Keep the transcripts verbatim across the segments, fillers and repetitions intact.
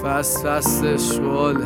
فست فست اشغال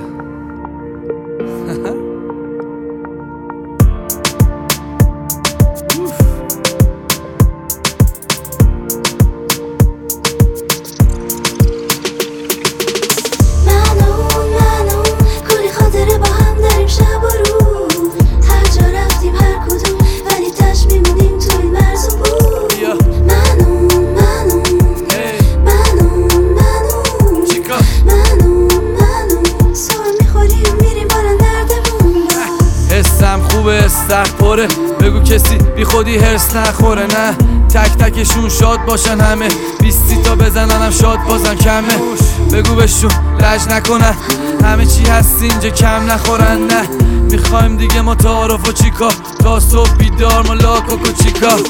خوبه استخ پره بگو کسی بی خودی هرس نخوره نه تک تکشون شاد باشن همه بیستی تا بزننم شاد بازم کمه بگو بهشون لج نکنن همه چی هست اینجا کم نخورن نه میخوایم دیگه ما تعارف و چیکار تا صبح بیدار ما لاکاک و چیکار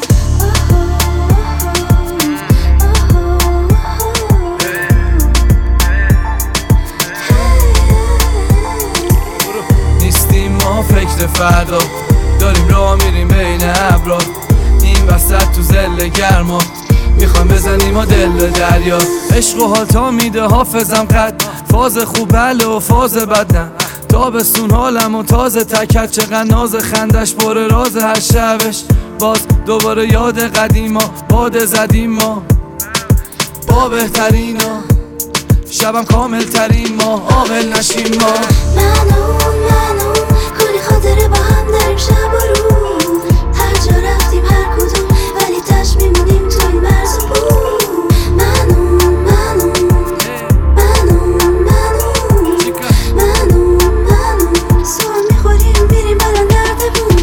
نیستیم ما فکر فردا داریم راه میریم بین ابرا این وسط تو زل گرما میخوایم بزنیم و دل دریا عشق و حال تا میده حافظم قد فاز خوب بله و فاز بد نه تابستون حالم و تازه تکت چقدر ناز خندش پر راز هر شبش باز دوباره یاد قدیما باد زدیم ما با بهترینا شبم کامل ترین ما عاقل نشیم ما منو منو کلی خاطره با هم داریم شب و روز هر جا رفتیم هر کدوم ولی تش میمونیم تو این مرز و بوم منو منو منو منو منو منو سوال میخوریم میریم بالا نرده بوم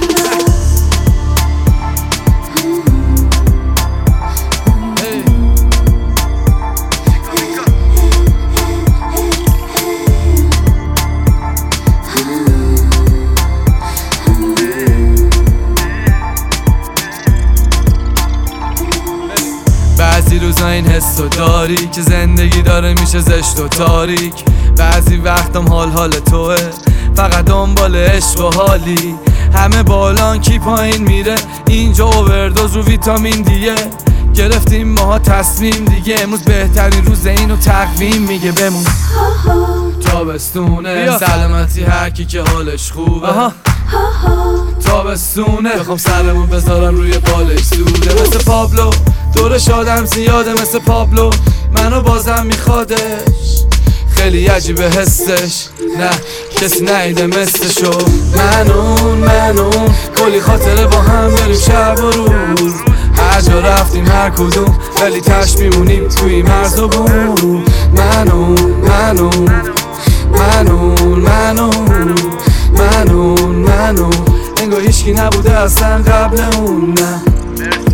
بعضی روزا این حسو داری که زندگی داره میشه زشت و تاریک بعضی وقتم حال حال توه فقط دنبال عشق و حالی همه بالان کی پایین میره اینجا اووردوز رو ویتامین دیه گرفتیم ماها تصمیم دیگه امروز بهترین روز اینو تقویم میگه بمون تابستونه سلامتی هر کی که حالش خوبه تابستونه بخوام سرمون بذارم روی بالش زوده مثل پابلو دورش آدم زیاده مثل پابلو منو بازم میخوادش خیلی عجیبه حسش نه کسی نیده مثلشو منون منون کلی خاطره با هم داریم شب و روز هر جا رفتیم هر کدوم ولی تش میمونیم توی مرز و بوم منون منون منون منون منون منون انگار هیچکی نبوده اصلا قبل اون نه